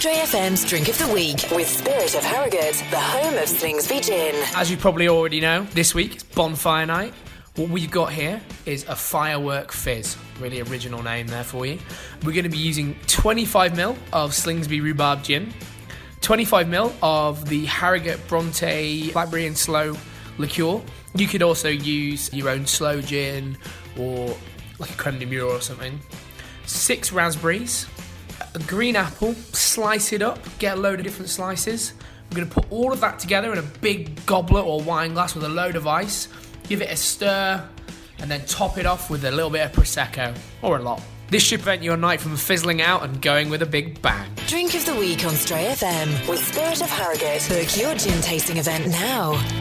Stray FM's Drink of the Week with Spirit of Harrogate, the home of Slingsby Gin. As you probably already know, this week it's Bonfire Night. What we've got here is a Firework Fizz. Really original name there for you. We're going to be using 25ml of Slingsby Rhubarb Gin, 25ml of the Harrogate Bronte Blackberry and Sloe liqueur. You could also use your own sloe gin or like a creme de mure or something. 6 raspberries, a green apple, slice it up, get a load of different slices. We're going to put all of that together in a big goblet or wine glass with a load of ice, give it a stir, and then top it off with a little bit of Prosecco, or a lot. This should prevent your night from fizzling out and going with a big bang. Drink of the Week on Stray FM with Spirit of Harrogate. Book your gin tasting event now.